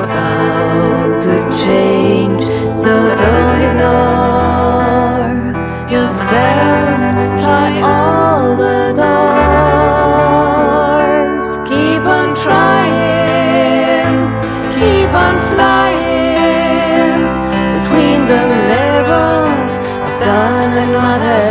bound to change, so don't ignore yourself. Try all the doors. Keep on trying, keep on flying between the levels of done and mother.